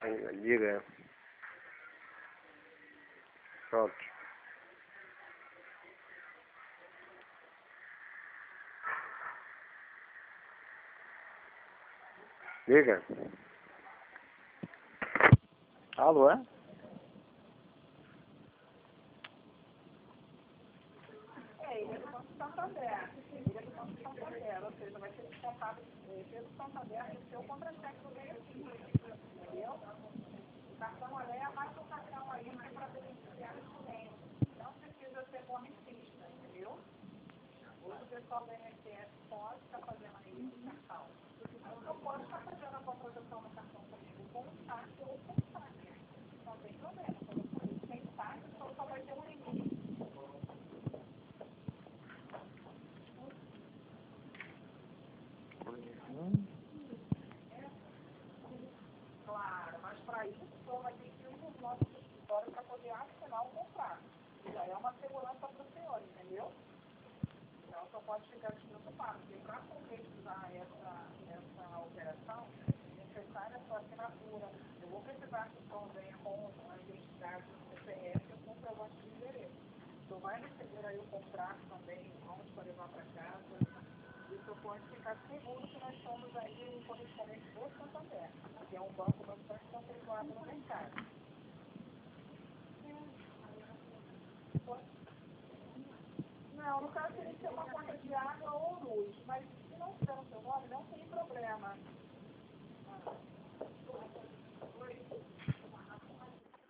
Diga. Pronto. Diga. Alô, é? Ele é do Banco Santander. Ele é do Banco Santander, ou seja, vai ser descontado pelo Santander no seu contra-cheque do benefício. Entendeu? O cartão Alé é mais um cartão aí para beneficiar os clientes. Não precisa ser bonifista, entendeu? Hoje o pessoal do INSS pode estar fazendo aí o cartão. Mas não pode estar fazendo a composição do cartão comigo com o saque ou com o saque. Não tem problema. Quando tem saque, só vai ter um limite. Claro, mas para isso só vai ter que ir nos nossos escritórios para poder assinar o contrato. Já é uma segurança para o senhor, entendeu? Então só pode ficar despreocupado, porque para concretizar essa operação, é necessária a sua assinatura. Eu vou precisar que o senhor venha com a identidade do CPF e o comprovante de endereço. O senhor vai receber aí o contrato também, vamos para levar para casa. E o senhor pode ficar seguro que nós somos aí um correspondente do Santander, que é um banco bastante conceituado no mercado. Não, no caso teria que ser uma conta de água ou luz, mas se não tiver no seu nome, não tem problema.